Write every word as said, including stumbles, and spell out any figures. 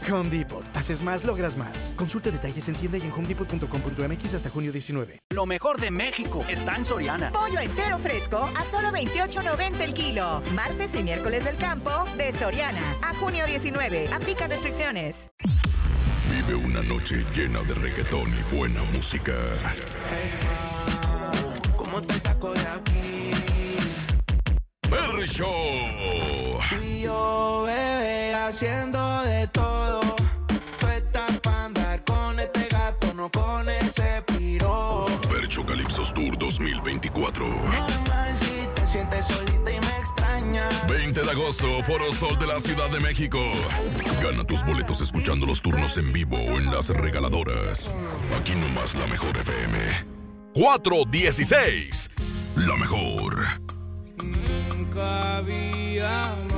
Home Depot. Haces más, logras más. Consulta detalles en tienda y en home depot punto com punto m x hasta junio diecinueve. Lo mejor de México está en Soriana. Pollo entero fresco a solo veintiocho noventa el kilo. Martes y miércoles del campo de Soriana. A junio diecinueve. Aplica restricciones. Vive una noche llena de reggaetón y buena música. ¿Cómo te saco de aquí? Perry Show. Tú y yo, bebé, haciendo de todo. Tú estás para andar con este gato, no con ese piro. Percho Calypsos Tour dos mil veinticuatro. Normal si te sientes solita y me extrañas. veinte de agosto, Foro Sol de la Ciudad de México. Gana tus boletos escuchando los turnos en vivo o en las regaladoras. Aquí nomás la mejor F M. cuatro dieciséis. La mejor. Nunca había